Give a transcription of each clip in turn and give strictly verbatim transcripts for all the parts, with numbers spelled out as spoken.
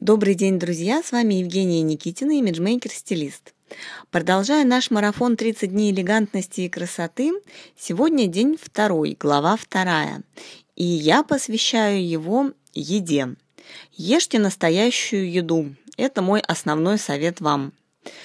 Добрый день, друзья! С вами Евгения Никитина, имиджмейкер-стилист. Продолжая наш марафон тридцать дней элегантности и красоты, сегодня день второй, глава вторая, и я посвящаю его еде. Ешьте настоящую еду. Это мой основной совет вам.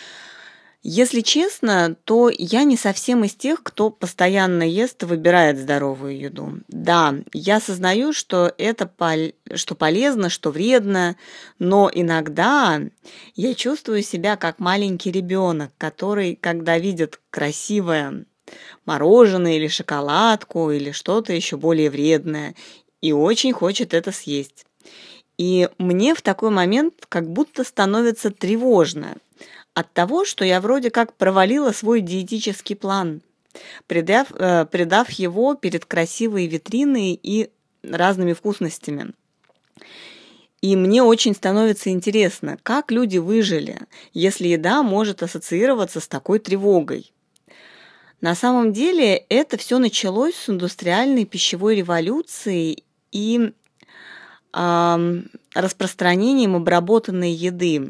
Если честно, то я не совсем из тех, кто постоянно ест и выбирает здоровую еду. Да, я осознаю, что это пол... что полезно, что вредно, но иногда я чувствую себя как маленький ребенок, который, когда видит красивое мороженое или шоколадку или что-то еще более вредное, и очень хочет это съесть. И мне в такой момент как будто становится тревожно от того, что я вроде как провалила свой диетический план, придав, э, придав его перед красивой витриной и разными вкусностями. И мне очень становится интересно, как люди выжили, если еда может ассоциироваться с такой тревогой. На самом деле это все началось с индустриальной пищевой революции и э, распространением обработанной еды.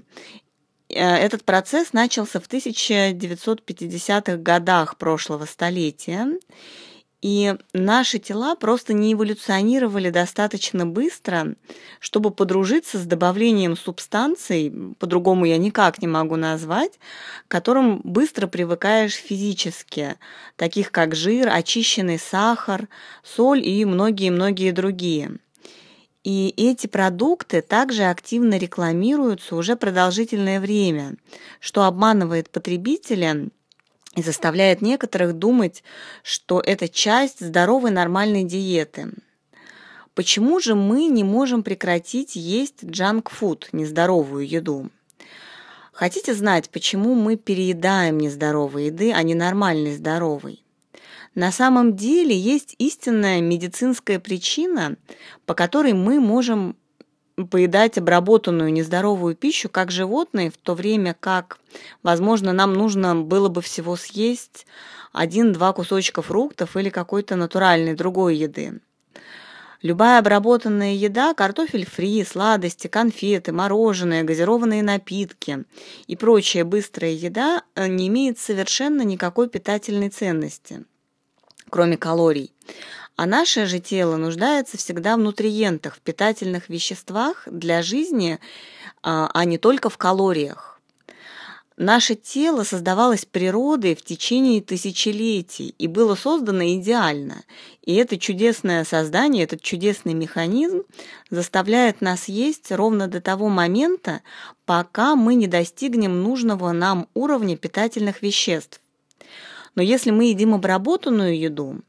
Этот процесс начался в тысяча девятьсот пятидесятых годах прошлого столетия, и наши тела просто не эволюционировали достаточно быстро, чтобы подружиться с добавлением субстанций, по-другому я никак не могу назвать, к которым быстро привыкаешь физически, таких как жир, очищенный сахар, соль и многие-многие другие. И эти продукты также активно рекламируются уже продолжительное время, что обманывает потребителя и заставляет некоторых думать, что это часть здоровой нормальной диеты. Почему же мы не можем прекратить есть джанк-фуд, нездоровую еду? Хотите знать, почему мы переедаем нездоровой еды, а не нормальной здоровой? На самом деле есть истинная медицинская причина, по которой мы можем поедать обработанную нездоровую пищу как животные, в то время как, возможно, нам нужно было бы всего съесть один-два кусочка фруктов или какой-то натуральной другой еды. Любая обработанная еда, картофель фри, сладости, конфеты, мороженое, газированные напитки и прочая быстрая еда не имеет совершенно никакой питательной ценности, кроме калорий. А наше же тело нуждается всегда в нутриентах, в питательных веществах для жизни, а не только в калориях. Наше тело создавалось природой в течение тысячелетий и было создано идеально. И это чудесное создание, этот чудесный механизм заставляет нас есть ровно до того момента, пока мы не достигнем нужного нам уровня питательных веществ. Но если мы едим обработанную еду,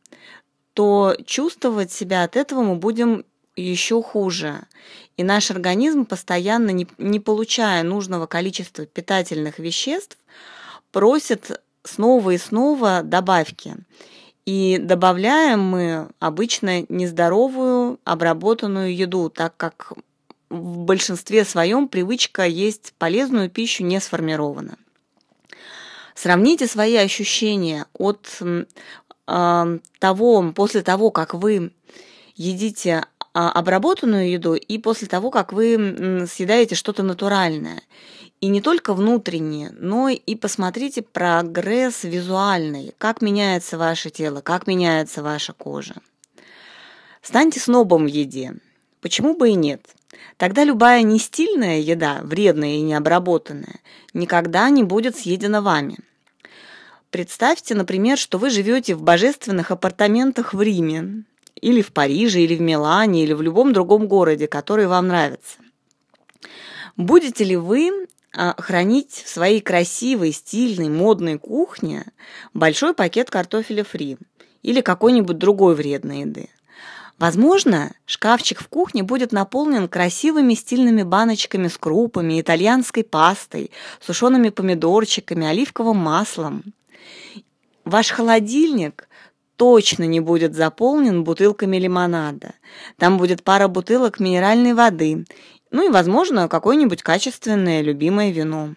то чувствовать себя от этого мы будем еще хуже. И наш организм, постоянно не, не получая нужного количества питательных веществ, просит снова и снова добавки. И добавляем мы обычно нездоровую обработанную еду, так как в большинстве своем привычка есть полезную пищу не сформирована. Сравните свои ощущения от э, того, после того, как вы едите э, обработанную еду, и после того, как вы э, съедаете что-то натуральное. И не только внутренне, но и посмотрите прогресс визуальный, как меняется ваше тело, как меняется ваша кожа. Станьте снобом в еде. Почему бы и нет? Тогда любая нестильная еда, вредная и необработанная, никогда не будет съедена вами. Представьте, например, что вы живете в божественных апартаментах в Риме, или в Париже, или в Милане, или в любом другом городе, который вам нравится. Будете ли вы хранить в своей красивой, стильной, модной кухне большой пакет картофеля фри или какой-нибудь другой вредной еды? Возможно, шкафчик в кухне будет наполнен красивыми стильными баночками с крупами, итальянской пастой, сушеными помидорчиками, оливковым маслом. Ваш холодильник точно не будет заполнен бутылками лимонада. Там будет пара бутылок минеральной воды, ну и, возможно, какое-нибудь качественное любимое вино.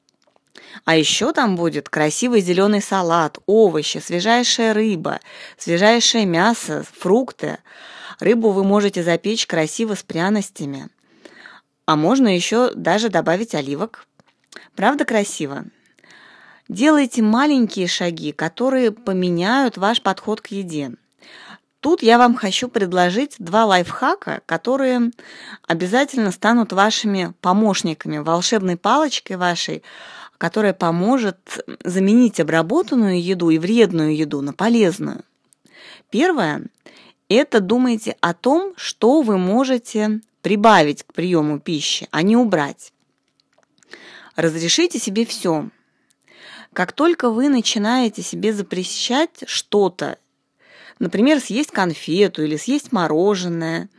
А еще там будет красивый зеленый салат, овощи, свежайшая рыба, свежайшее мясо, фрукты. Рыбу вы можете запечь красиво с пряностями. А можно еще даже добавить оливок. Правда красиво? Делайте маленькие шаги, которые поменяют ваш подход к еде. Тут я вам хочу предложить два лайфхака, которые обязательно станут вашими помощниками, волшебной палочкой вашей, которая поможет заменить обработанную еду и вредную еду на полезную. Первое – это думайте о том, что вы можете прибавить к приему пищи, а не убрать. Разрешите себе все. Как только вы начинаете себе запрещать что-то, например, съесть конфету или съесть мороженое,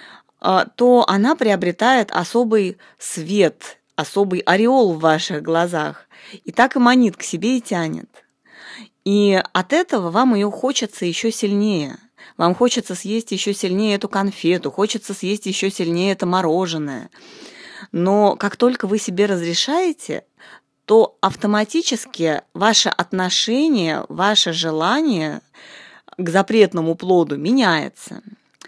то она приобретает особый свет, особый ореол в ваших глазах, и так и манит к себе и тянет. И от этого вам ее хочется еще сильнее. Вам хочется съесть еще сильнее эту конфету, хочется съесть еще сильнее это мороженое. Но как только вы себе разрешаете, то автоматически ваше отношение, ваше желание к запретному плоду меняется.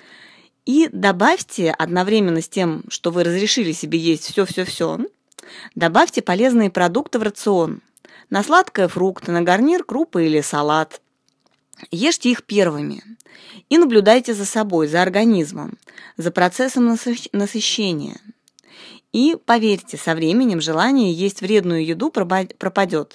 И добавьте одновременно с тем, что вы разрешили себе есть все-все-все, добавьте полезные продукты в рацион. На сладкое фрукты, на гарнир крупы или салат. Ешьте их первыми. И наблюдайте за собой, за организмом, за процессом насыщения. И поверьте, со временем желание есть вредную еду пропадет.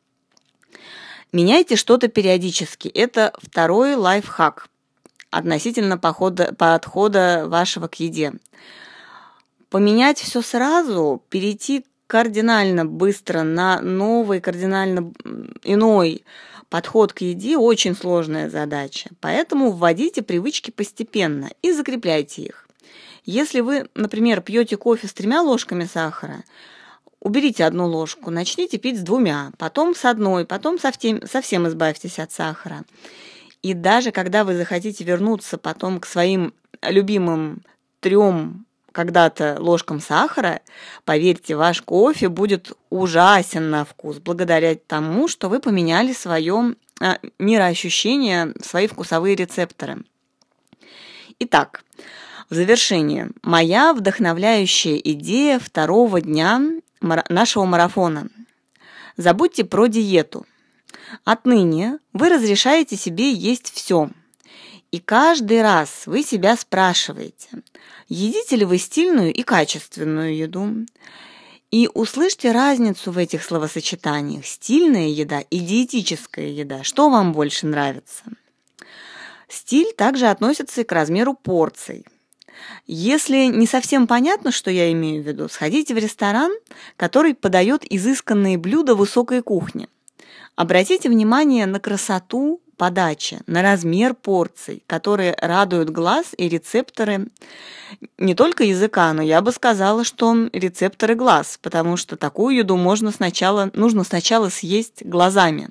Меняйте что-то периодически. Это второй лайфхак относительно похода, подхода вашего к еде. Поменять все сразу, перейти кардинально быстро на новый, кардинально иной подход к еде – очень сложная задача. Поэтому вводите привычки постепенно и закрепляйте их. Если вы, например, пьете кофе с тремя ложками сахара, уберите одну ложку, начните пить с двумя, потом с одной, потом совсем, совсем избавьтесь от сахара. И даже когда вы захотите вернуться потом к своим любимым трем когда-то ложкам сахара, поверьте, ваш кофе будет ужасен на вкус, благодаря тому, что вы поменяли свое а, мироощущение, свои вкусовые рецепторы. Итак, в завершение, моя вдохновляющая идея второго дня нашего марафона. Забудьте про диету. Отныне вы разрешаете себе есть все. И каждый раз вы себя спрашиваете, едите ли вы стильную и качественную еду? И услышьте разницу в этих словосочетаниях: стильная еда и диетическая еда. Что вам больше нравится? Стиль также относится и к размеру порций. Если не совсем понятно, что я имею в виду, сходите в ресторан, который подает изысканные блюда высокой кухни. Обратите внимание на красоту подачи, на размер порций, которые радуют глаз и рецепторы не только языка, но я бы сказала, что рецепторы глаз, потому что такую еду можно сначала, нужно сначала съесть глазами.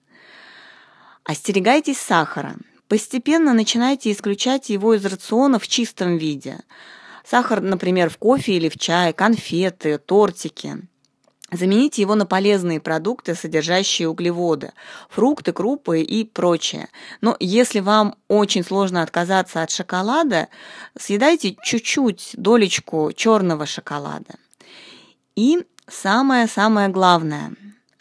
Остерегайтесь сахара. Постепенно начинайте исключать его из рациона в чистом виде. Сахар, например, в кофе или в чае, конфеты, тортики. Замените его на полезные продукты, содержащие углеводы, фрукты, крупы и прочее. Но если вам очень сложно отказаться от шоколада, съедайте чуть-чуть, долечку черного шоколада. И самое-самое главное,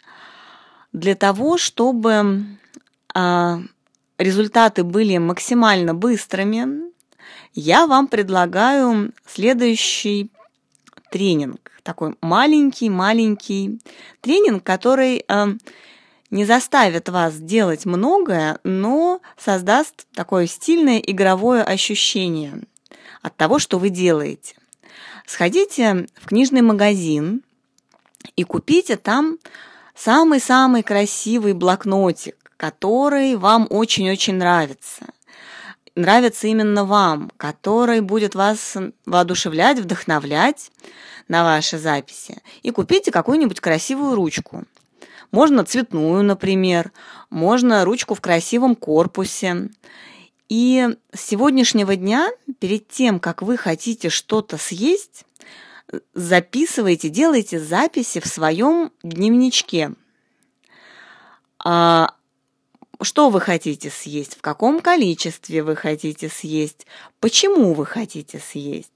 для того, чтобы а, результаты были максимально быстрыми, я вам предлагаю следующий тренинг. Такой маленький-маленький тренинг, который э, не заставит вас делать многое, но создаст такое стильное игровое ощущение от того, что вы делаете. Сходите в книжный магазин и купите там самый-самый красивый блокнотик, который вам очень-очень нравится. Нравится именно вам, который будет вас воодушевлять, вдохновлять на ваши записи. И купите какую-нибудь красивую ручку. Можно цветную, например, можно ручку в красивом корпусе. И с сегодняшнего дня, перед тем, как вы хотите что-то съесть, записывайте, делайте записи в своем дневничке. А что вы хотите съесть, в каком количестве вы хотите съесть, почему вы хотите съесть.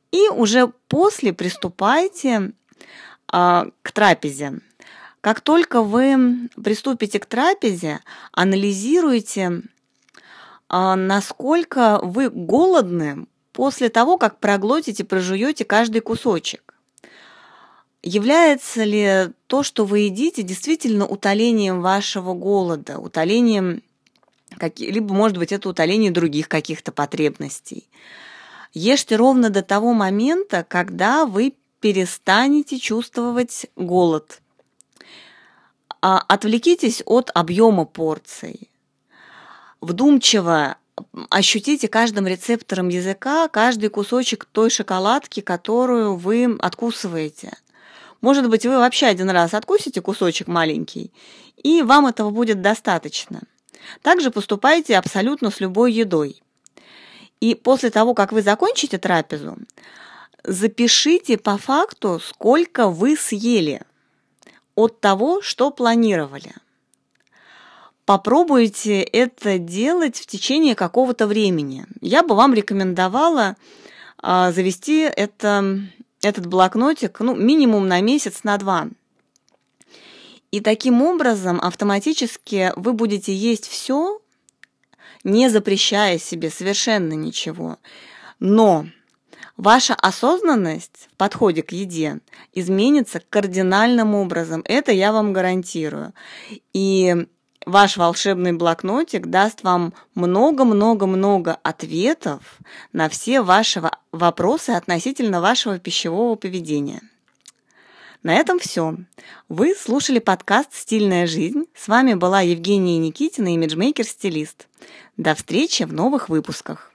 И уже после приступайте а, к трапезе. Как только вы приступите к трапезе, анализируйте, а, насколько вы голодны после того, как проглотите, прожуете каждый кусочек. Является ли то, что вы едите, действительно утолением вашего голода, утолением, либо, может быть, это утоление других каких-то потребностей. Ешьте ровно до того момента, когда вы перестанете чувствовать голод. Отвлекитесь от объема порций. Вдумчиво ощутите каждым рецептором языка каждый кусочек той шоколадки, которую вы откусываете. Может быть, вы вообще один раз откусите кусочек маленький, и вам этого будет достаточно. Также поступайте абсолютно с любой едой. И после того, как вы закончите трапезу, запишите по факту, сколько вы съели от того, что планировали. Попробуйте это делать в течение какого-то времени. Я бы вам рекомендовала а, завести это, этот блокнотик ну, минимум на месяц, на два. И таким образом автоматически вы будете есть все, не запрещая себе совершенно ничего. Но ваша осознанность в подходе к еде изменится кардинальным образом. Это я вам гарантирую. И ваш волшебный блокнотик даст вам много-много-много ответов на все ваши вопросы относительно вашего пищевого поведения. На этом все. Вы слушали подкаст «Стильная жизнь». С вами была Евгения Никитина, имиджмейкер-стилист. До встречи в новых выпусках.